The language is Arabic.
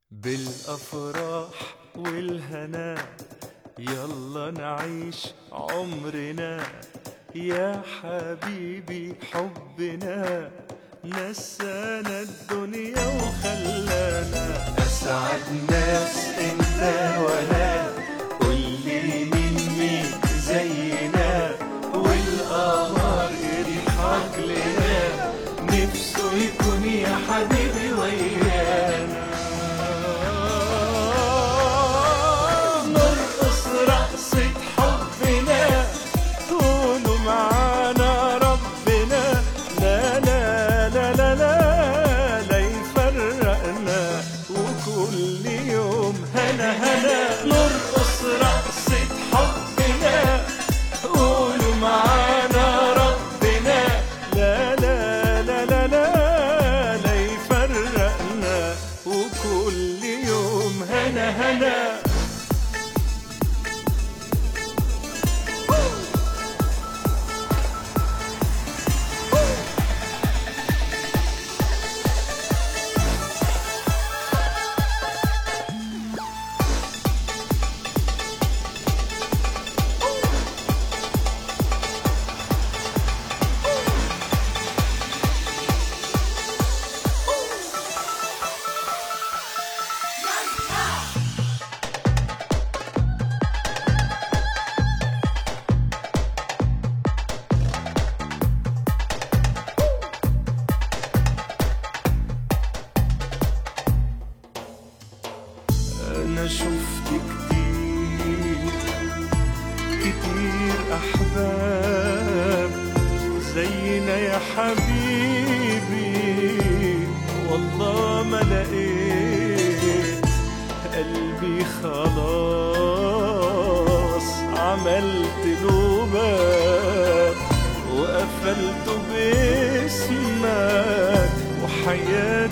بالأفراح والهنا يلا نعيش عمرنا، يا حبيبي حبنا نسانا الدنيا وخلانا أسعد ناس انت وانا، قولي مين زينا والقمر يضحك لنا، نفسه يكون يا حبيبي ويانا. نرقص رقصة حبنا طولوا معانا ربنا، لا لا لا لا لا لا يفرقنا، وكل يوم هنا هنا. نرقص رقصة حبنا قولوا معانا ربنا، لا لا لا لا لا لا يفرقنا، وكل يوم هنا هنا. أنا شفت كتير كتير أحباب زينا يا حبيبي، والله ما لقيت قلبي خلاص عملت له باب وقفلته باسمك وحياتي